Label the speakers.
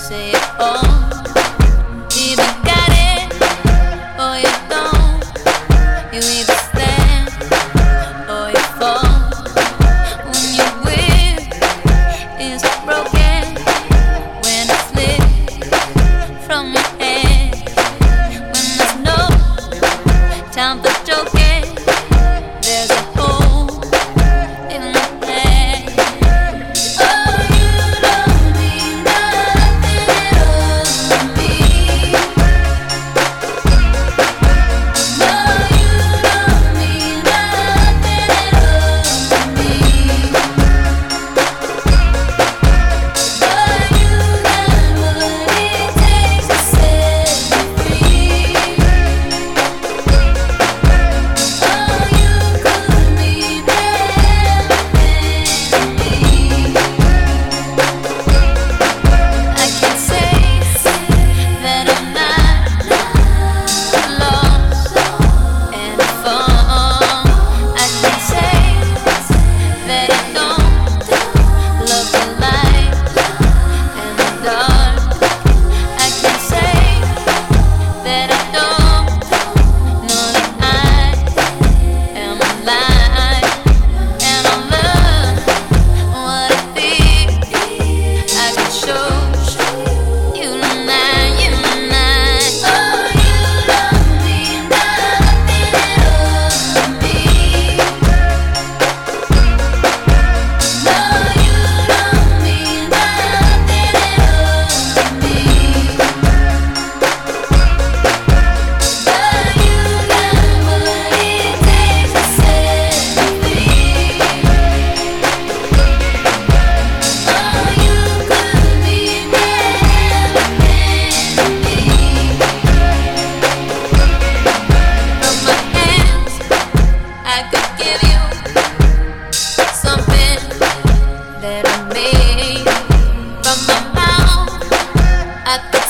Speaker 1: say it all. Either got it or you don't. You either stand or you fall. When your will is broken, when it's lit from your head, when there's no time for joking, there's a hole in my head. Oh, you don't mean nothing at all to me. No, you don't mean nothing at all to me. But you got what it takes to set me free. Oh, you could mean everything to me. I can say that I'm not lost and found. I can say that I don't love the light and the dark. I can say that I don't know that I am alive and I love what I feel. I can show you tonight, you tonight. Oh, you don't mean nothing at all to me. No, you don't mean nothing at all to me. But you got what it takes to set me free. Oh, you could mean everything to me. From my hands, I could give you something that I made. From my mouth, I could